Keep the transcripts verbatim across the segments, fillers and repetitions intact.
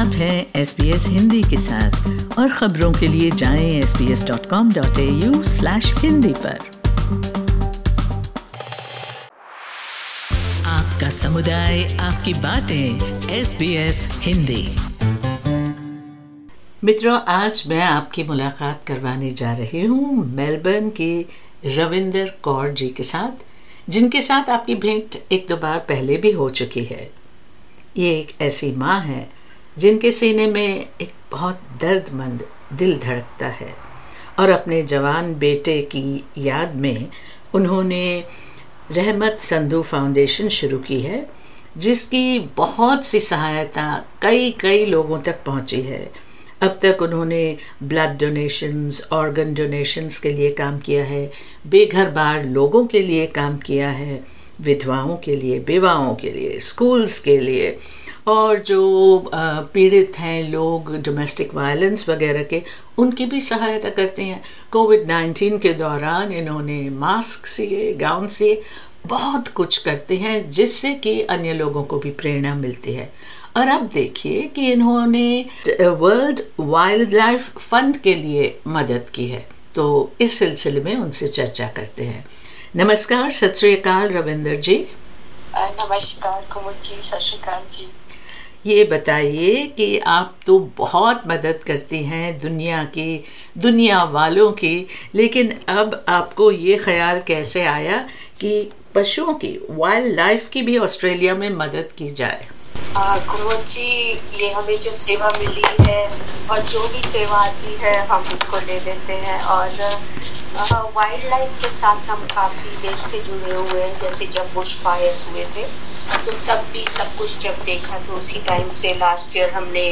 आप हैं S B S Hindi के साथ और खबरों के लिए जाएं S B S dot com dot A U slash Hindi पर। आपका समुदाय, आपकी बातें, एस बी एस हिंदी। मित्रों, आज मैं आपकी मुलाकात करवाने जा रही हूँ मेलबर्न के रविंदर कौर जी के साथ, जिनके साथ आपकी भेंट एक दो बार पहले भी हो चुकी है। ये एक ऐसी माँ है जिनके सीने में एक बहुत दर्दमंद दिल धड़कता है और अपने जवान बेटे की याद में उन्होंने रहमत संधू फाउंडेशन शुरू की है, जिसकी बहुत सी सहायता कई कई लोगों तक पहुंची है। अब तक उन्होंने ब्लड डोनेशंस, ऑर्गन डोनेशंस के लिए काम किया है, बेघर बार लोगों के लिए काम किया है, विधवाओं के लिए, बेवाओं के लिए, स्कूल्स के लिए, और जो पीड़ित हैं लोग डोमेस्टिक वायलेंस वगैरह के, उनकी भी सहायता करते हैं। कोविड नाइन्टीन के दौरान इन्होंने मास्क सिए, गाउन सिए, बहुत कुछ करते हैं जिससे कि अन्य लोगों को भी प्रेरणा मिलती है। और अब देखिए कि इन्होंने वर्ल्ड वाइल्ड लाइफ फंड के लिए मदद की है, तो इस सिलसिले में उनसे चर्चा करते हैं। नमस्कार, सत श्री अकाल रविंदर जी। नमस्कार कुमुद जी, सत श्री अकाल जी। ये बताइए कि आप तो बहुत मदद करती हैं दुनिया की, दुनिया वालों की, लेकिन अब आपको ये ख्याल कैसे आया कि पशुओं की, वाइल्ड लाइफ की भी ऑस्ट्रेलिया में मदद की जाए? कुमुद जी, ये हमें जो सेवा मिली है और जो भी सेवा आती है हम उसको ले लेते हैं। और वाइल्ड लाइफ के साथ हम काफ़ी देर से जुड़े हुए हैं। जैसे जब बुश फायर्स हुए थे तो तब भी सब कुछ जब देखा तो उसी टाइम से लास्ट ईयर हमने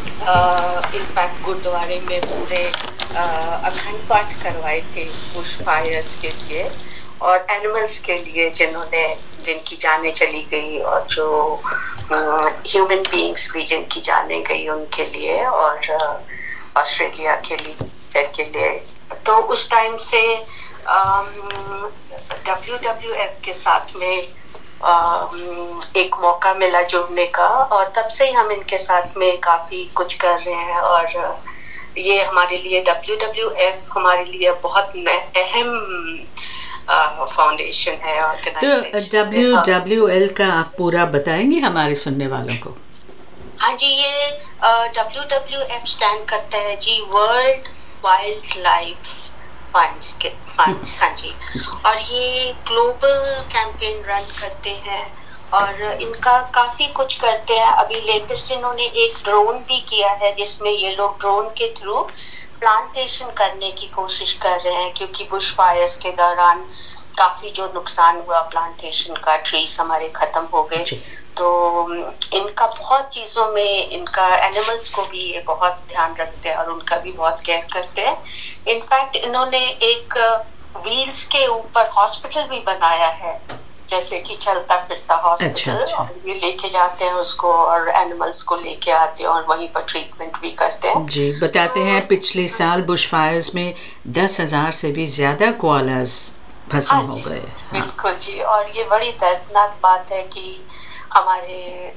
इनफैक्ट गुरुद्वारे में पूरे अखंड पाठ करवाए थे बुश फायर्स के लिए और एनिमल्स के लिए जिन्होंने जिनकी जानें चली गई, और जो ह्यूमन बीइंग्स भी जिनकी जानें गई उनके लिए, और ऑस्ट्रेलिया के लिए के लिए तो उस टाइम से डब्ल्यू डब्ल्यू एफ के साथ में Um, एक मौका मिला जुड़ने का, और तब से ही हम इनके साथ में काफ़ी कुछ कर रहे हैं। और ये हमारे लिए डब्ल्यू डब्ल्यू एफ हमारे लिए बहुत अहम फाउंडेशन है। तो डब्ल्यू डब्ल्यू एल का आप पूरा बताएंगे हमारे सुनने वालों को? हाँ जी, ये डब्ल्यू डब्ल्यू एफ स्टैंड करता है जी वर्ल्ड वाइल्ड लाइफ फंड्स के फंड्स। हाँ जी, और ये ग्लोबल कैंपेन रन करते हैं और इनका काफी कुछ करते हैं। अभी लेटेस्ट इन्होंने एक ड्रोन भी किया है जिसमें ये लोग ड्रोन के थ्रू प्लांटेशन करने की कोशिश कर रहे हैं, क्योंकि बुश फायर्स के दौरान काफी जो नुकसान हुआ प्लांटेशन का, ट्रीज हमारे खत्म हो गए। तो इनका बहुत चीजों में, इनका एनिमल्स को भी ये बहुत ध्यान रखते हैं और उनका भी बहुत केयर करते हैं। इनफैक्ट इन्होंने एक व्हील्स के ऊपर हॉस्पिटल भी बनाया है, जैसे कि चलता फिरता हॉस्पिटल। अच्छा, अच्छा। और ये लेके जाते हैं उसको और एनिमल्स को लेके आते हैं और वहीं पर ट्रीटमेंट भी करते हैं जी। बताते तो, हैं पिछले साल बुश फायर्स में दस हजार से भी ज्यादा कोआलास भस्म हो गए। हाँ। बिल्कुल जी, और ये बड़ी दर्दनाक बात है कि हमारे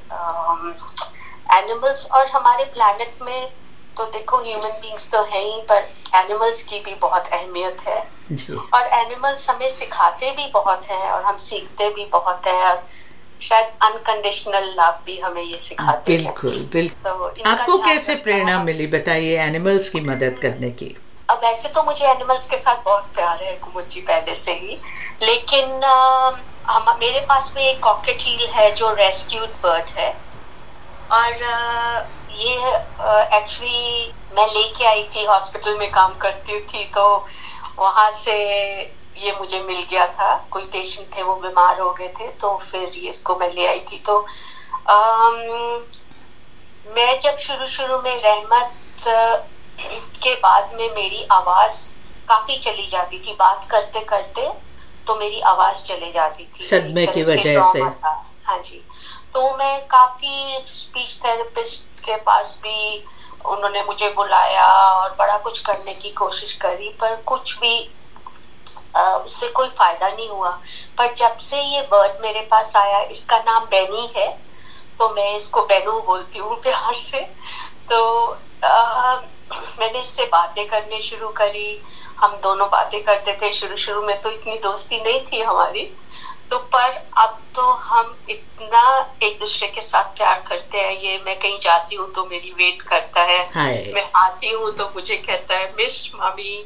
एनिमल्स और हमारे प्लैनेट में तो देखो ह्यूमन बीइंग्स तो है ही, पर एनिमल्स की भी बहुत अहमियत है जी। और एनिमल्स हमें सिखाते भी बहुत हैं और हम सीखते भी बहुत हैं, और शायद अनकंडीशनल लव भी हमें ये सिखाते बिल्कुल, हैं। बिल्कुल तो आपको कैसे प्रेरणा मिली, बताइए, एनिमल्स की मदद करने की? अब वैसे तो मुझे एनिमल्स के साथ बहुत प्यार है कुमुद जी पहले से ही, लेकिन आ, हम मेरे पास में एक कॉकेटील है जो रेस्क्यूड बर्ड है, और आ, ये एक्चुअली मैं लेके आई थी, हॉस्पिटल में काम करती थी तो वहाँ से ये मुझे मिल गया था। कोई पेशेंट थे, वो बीमार हो गए थे, तो फिर ये इसको मैं ले आई थी। तो आ, मैं जब शुरू शुरू में रहमत के बाद में मेरी आवाज काफी चली जाती थी, बात करते करते तो मेरी आवाज चली जाती थी सदमे की वजह से। हाँ जी, तो मैं काफी स्पीच थेरेपिस्ट के पास भी, उन्होंने मुझे बुलाया और बड़ा कुछ करने की कोशिश करी, पर कुछ भी उससे कोई फायदा नहीं हुआ। पर जब से ये बर्ड मेरे पास आया, इसका नाम बेनी है, तो मैं इसको बेनू बोलती हूँ प्यार से। तो आ, मैंने इससे बातें करने शुरू करी, हम दोनों बातें करते थे। शुरू शुरू में तो इतनी दोस्ती नहीं थी हमारी, तो पर अब तो हम इतना एक दूसरे के साथ प्यार करते हैं। ये मैं कहीं जाती हूँ तो मेरी वेट करता है, मैं आती हूँ तो मुझे कहता है मिस मामी।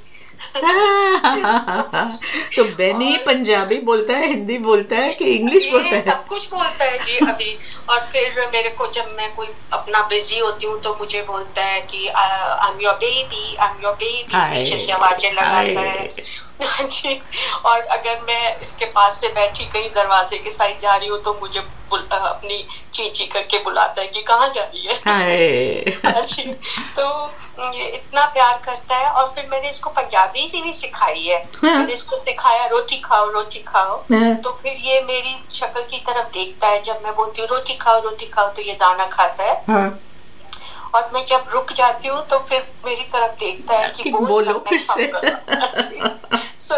तो बेनी पंजाबी बोलता है, हिंदी बोलता है कि इंग्लिश बोलता है? सब कुछ बोलता है जी अभी। और फिर मेरे को जब मैं कोई अपना बिजी होती हूँ तो मुझे बोलता है कि I am your baby, I am your baby, पीछे से आवाजें लगाता है जी। और अगर मैं इसके पास से बैठी कहीं दरवाजे के साइड जा रही हूँ तो मुझे अपनी चींची करके बुलाता है कि कहाँ जा रही है जी। तो ये इतना प्यार करता है। और फिर मैंने इसको पंजाबी से भी सिखाई है। हाँ। मैंने इसको सिखाया रोटी खाओ रोटी खाओ। हाँ। तो फिर ये मेरी शक्ल की तरफ देखता है, जब मैं बोलती हूँ रोटी खाओ रोटी खाओ तो ये दाना खाता है। हाँ। और मैं जब रुक जाती हूँ तो फिर मेरी तरफ देखता है कि, कि बोल बोलो फिर से। So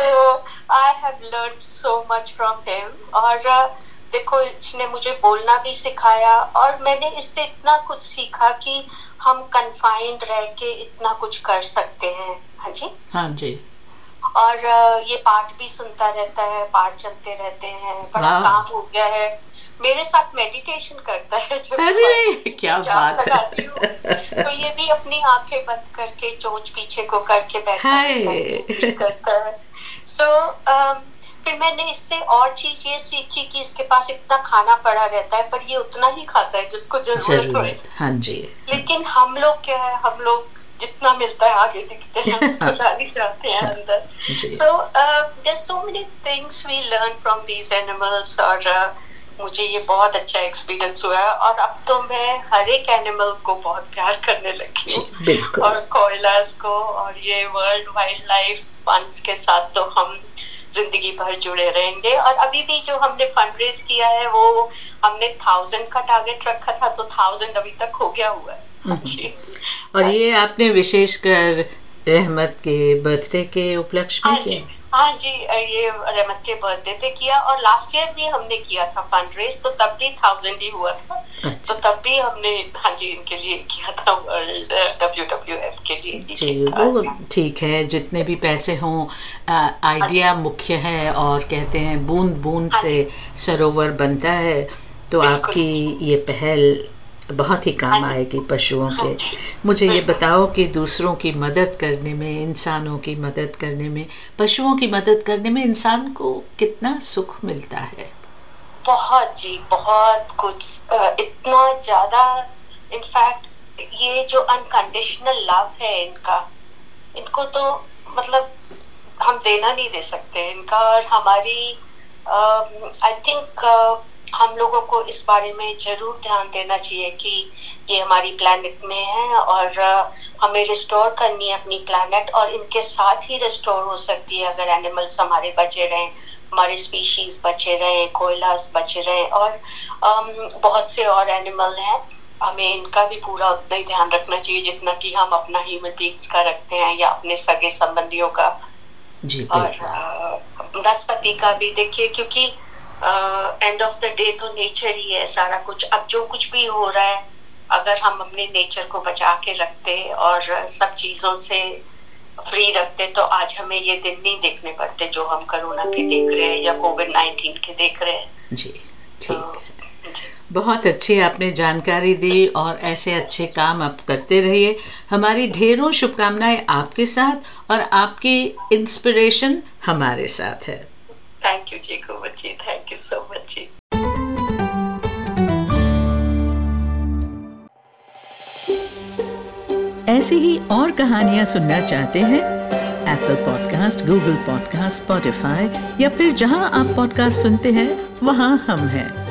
I have learned so much from him। और देखो इसने मुझे बोलना भी सिखाया और मैंने इससे इतना कुछ सीखा कि हम कन्फाइंड रह के इतना कुछ कर सकते हैं। हाँ जी, हाँ जी। और ये पाठ भी सुनता रहता है, पाठ चलते रहते हैं, बड़ा काम हो गया है। मेरे साथ मेडिटेशन करता है जब अरे क्या बात लगाती हूँ तो ये भी अपनी आंखें बंद करके चोंच पीछे को करके बैठा करता है। सो so, um, फिर मैंने इससे और चीज ये सीखी कि इसके पास इतना खाना पड़ा रहता है पर ये उतना ही खाता है जिसको जरूरत है। हाँ जी। लेकिन हम लोग क्या है, हम लोग जितना मिलता है आगे दिखते हैं, उसको लाने जाते हैं अंदर। So there so many things we learn from these animals. और uh, मुझे ये बहुत अच्छा एक्सपीरियंस हुआ है और अब तो मैं हर एक एनिमल को बहुत प्यार करने लगी हूँ, और कोयलास को, और ये वर्ल्ड वाइल्ड लाइफ फंड्स के साथ तो हम जिंदगी भर जुड़े रहेंगे। और अभी भी जो हमने फंड रेज किया है वो हमने थाउजेंड का टारगेट रखा था तो थाउजेंड अभी तक हो गया हुआ है जी। और ये आपने विशेषकर रहमत के बर्थडे के उपलक्ष्य में किया? हाँ जी, ये रहमत के बर्थडे पे किया और लास्ट ईयर भी हमने किया था फंड रेज, तो तब भी थाउजेंड ही हुआ था। अच्छा। तो तब भी हमने हाँ जी इनके लिए किया था, वर्ल्ड डब्ल्यू डब्ल्यू एफ के लिए जी। वो ठीक है, जितने भी पैसे हों, आइडिया मुख्य है और कहते हैं बूंद बूंद से सरोवर बनता है। तो आपकी ये पहल बहुत ही काम आएगी पशुओं के। मुझे ये बताओ कि दूसरों की मदद करने में, इंसानों की मदद करने में, पशुओं की मदद करने में इंसान को कितना सुख मिलता है? बहुत जी, बहुत कुछ, इतना ज्यादा। इनफैक्ट ये जो अनकंडीशनल लव है इनका, इनको तो मतलब हम देना नहीं दे सकते इनका। और हमारी आई थिंक हम लोगों को इस बारे में जरूर ध्यान देना चाहिए कि ये हमारी प्लैनेट में है और हमें रिस्टोर करनी है अपनी प्लैनेट, और इनके साथ ही रिस्टोर हो सकती है अगर एनिमल्स हमारे बचे रहें, हमारे स्पीशीज बचे रहें, कोयलास बचे रहें, और um, बहुत से और एनिमल हैं। हमें इनका भी पूरा उतना ही ध्यान रखना चाहिए जितना कि हम अपना ह्यूमन बींग्स का रखते हैं या अपने सगे संबंधियों का जी। और वनस्पति का भी देखिए, क्योंकि एंड ऑफ द डे तो नेचर ही है सारा कुछ। अब जो कुछ भी हो रहा है, अगर हम अपने नेचर को बचा के रखते और सब चीजों से फ्री रखते तो आज हमें ये दिन नहीं देखने पड़ते जो हम कोरोना के देख रहे हैं या कोविड नाइन्टीन के देख रहे हैं जी। ठीक है, बहुत अच्छी आपने जानकारी दी और ऐसे अच्छे काम आप करते रहिए। हमारी ढेरों शुभकामनाएं आपके साथ और आपकी इंस्पिरेशन हमारे साथ है। थैंक यू जी Kunwar ji, thank you so much जी। ऐसी ही और कहानियां सुनना चाहते हैं? Apple podcast, Google podcast, Spotify या फिर जहां आप पॉडकास्ट सुनते हैं वहां हम हैं।